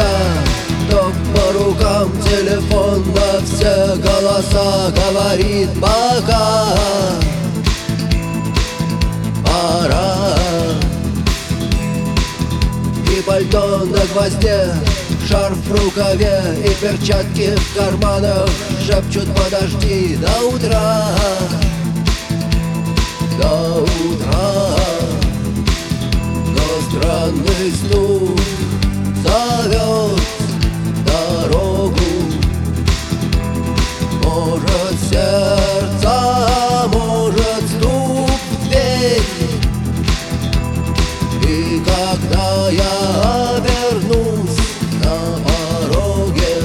поезда, ток по рукам, телефон на все голоса говорит пока. Пора. И пальто на гвозде, шарф в рукаве и перчатки в карманах шепчут: подожди до утра, до утра. Но странный стук зовет дорогу. Может, сердце, может, стук в дверь. И когда я обернусь на пороге,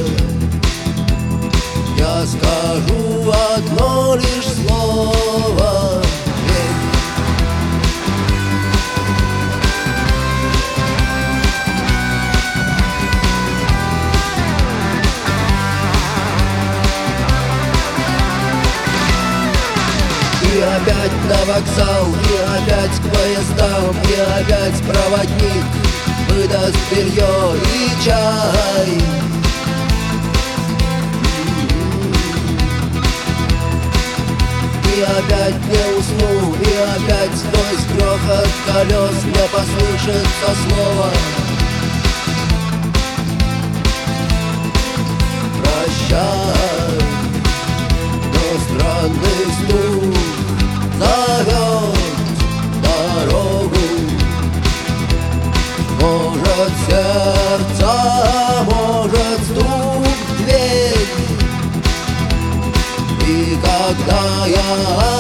я скажу одно лишь слово: верь. И опять на вокзал, и опять к поездам, и опять проводник выдаст белье и чай. И опять не усну, и опять сквозь грохот колес мне послышится слово: прощай. Но странный стук зовет дорогу. Может, сердце, может, стук в дверь. И когда я